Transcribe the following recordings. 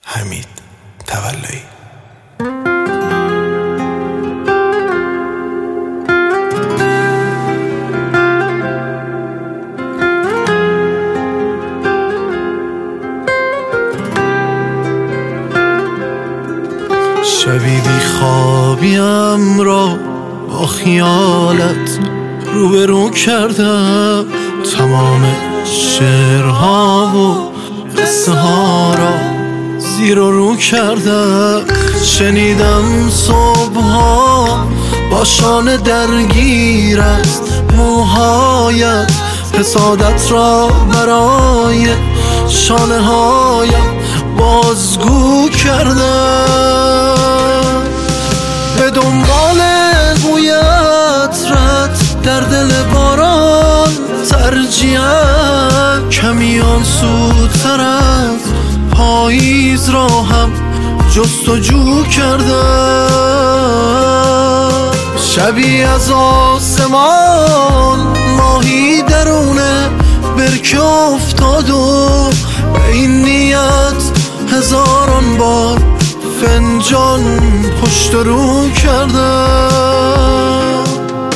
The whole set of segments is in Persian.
حمید تولایی. شبی بی خوابیم را با خیالت روبرو کردم، تمام شعرها و قصه ها را زیر و رو کردم. شنیدم صبحها با شانه درگیر است موهایت، حسادت را برای شانه هایم بازگو کردم. به دنبال بویت رد در دل باران ترجیحاً کمی آسودتر از پاییز را هم جستجو کردم. شبی از آسمان ماهی درون برکه افتاد و به این نیت هزاران بار فنجان پشت رو کردم.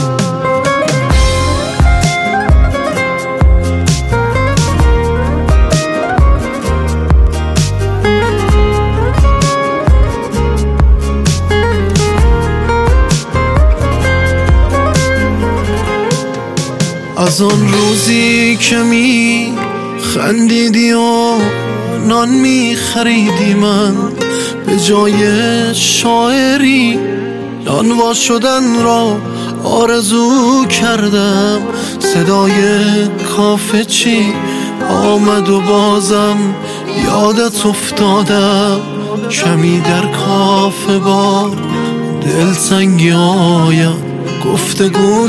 از آن روزی که می خندیدی و نان می خریدی، من به جای شاعری نانوا شدن را آرزو کردم. صدای کافه چی آمد و بازم یادت افتادم. کمی در کافه با دلتنگی هایم گفتگو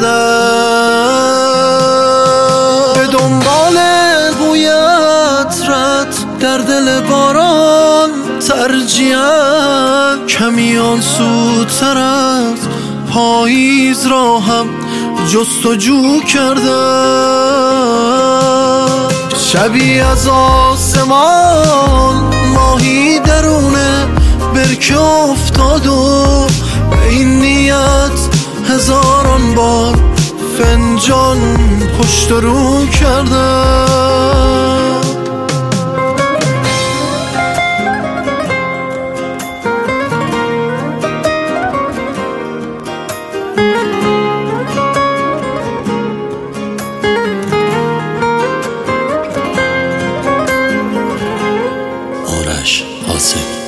کردم. به دنبال بویت رد در دل باران ترجیحاً کمی آسودتر از پاییز را هم جستجو کردم. شبی از آسمان ماهی درون برکه افتاد و به این نیت هزاران بار فنجان پشت رو کردم. آرش حاسب.